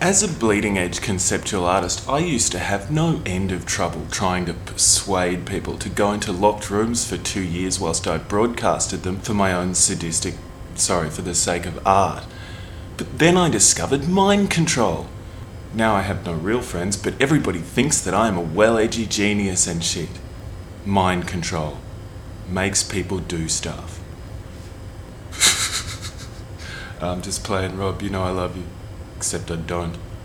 As a bleeding edge conceptual artist, I used to have no end of trouble trying to persuade people to go into locked rooms for 2 years whilst I broadcasted them for my own for the sake of art. But then I discovered mind control. Now I have no real friends, but everybody thinks that I am a well-edgy genius and shit. Mind control makes people do stuff. I'm just playing, Rob. You know I love you. Except I don't.